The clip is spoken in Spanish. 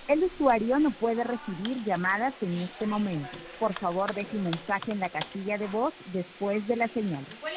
El usuario no puede recibir llamadas en este momento. Por favor, deje un mensaje en la casilla de voz después de la señal.